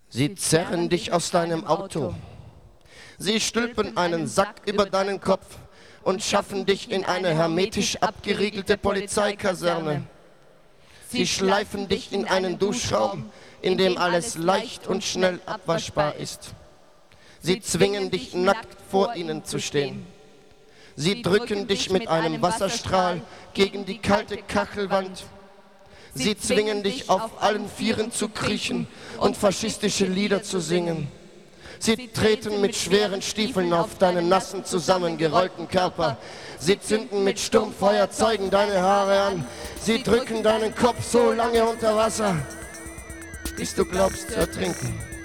Sie zerren dich aus deinem Auto. Sie stülpen einen Sack über deinen Kopf und schaffen dich in eine hermetisch abgeriegelte Polizeikaserne. Sie schleifen dich in einen Duschraum, in dem alles leicht und schnell abwaschbar ist. Sie zwingen dich nackt vor ihnen zu stehen. Sie drücken dich mit einem Wasserstrahl gegen die kalte Kachelwand. Sie zwingen dich auf allen Vieren zu kriechen und faschistische Lieder zu singen. Sie treten mit schweren Stiefeln auf deinen nassen, zusammengerollten Körper. Sie zünden mit Sturmfeuerzeugen deine Haare an. Sie drücken deinen Kopf so lange unter Wasser, bis du glaubst zu ertrinken.